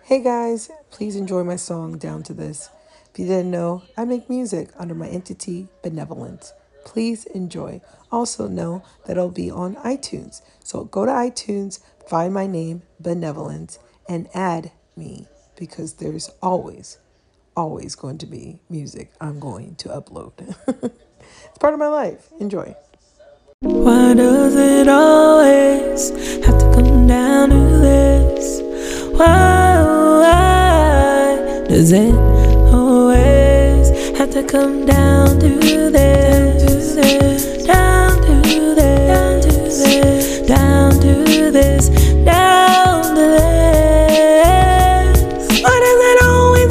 Hey guys, please enjoy my song Down to This. If you didn't know, I make music under my entity Benevolent. Please enjoy. Also know that it'll be on iTunes. So go to iTunes, find my name Benevolent, and add me because there's always going to be music I'm going to upload. It's part of my life. Enjoy. Why does it always have to come down to this? Why does it always have to come down to this? Down to this, down to this, down to this. Why does it always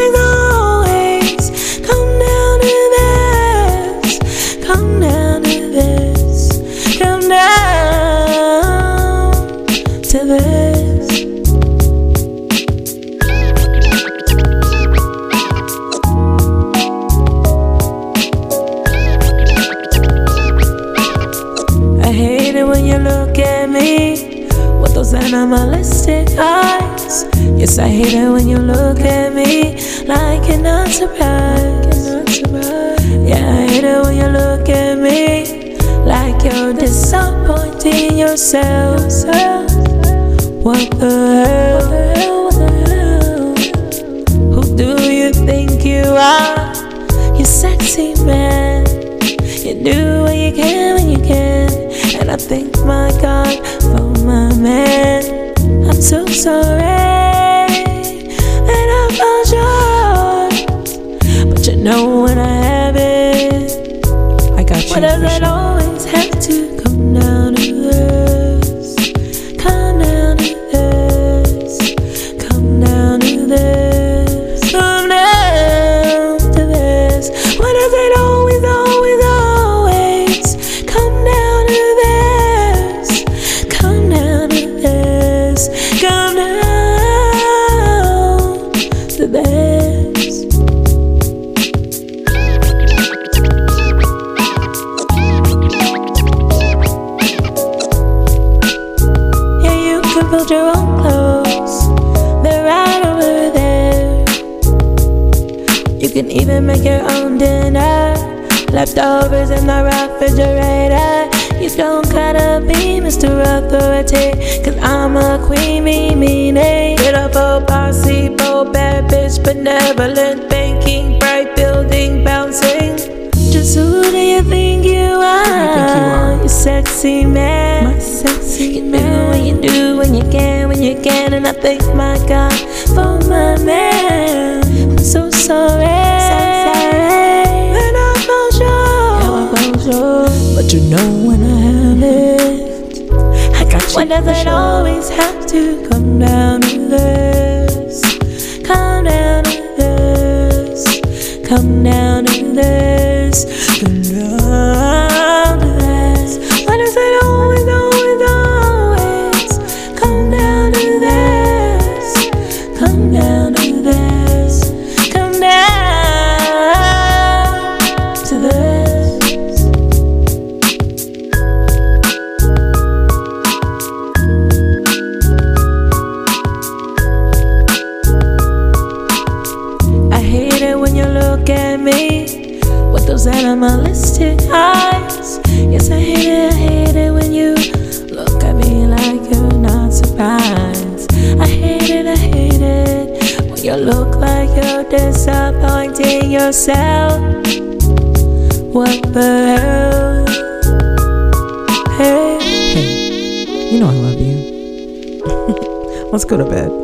come down to this? Come down to this, come down to this. I hate it when you look at me with those animalistic eyes. Yes, I hate it when you look at me like you're not surprised. Yeah, I hate it when you look at me like you're disappointing yourself. What the hell? Who do you think you are? You sexy man. You do what you can when you can. And I thank my God for my man. I'm so sorry that I fall short, but you know when I have it, I got you. why does it always have to come down to this? Come down to this, come down to this, come down to this. Why does it always come down to this? Come down to this, come down to this. Yeah, you can build your own clothes. They're right over there. You can even make your own dinner. Leftovers in the refrigerator. You don't gotta be Mr. Authority, cause I'm a queen, meaning beautiful, bossy, bold, bad bitch, benevolent, banking, bright, building, bouncing. Just who do you think you are? You sexy man. My sexy You do man. what you do when you can, and I thank my God for my man. I'm so sorry that I fall short, but you know when I have it, I got you. why does it always have to come down to this? Come down to this, come down to this, come down to this. Why does it always come down to this? Come down to this, come down to this. I hate it when you look at me with those animalistic eyes. Yes, I hate it when you look at me like you're not surprised. I hate it when you look like you're disappointing yourself. What the hell? Hey, Hey, you know I love you. Let's go to bed.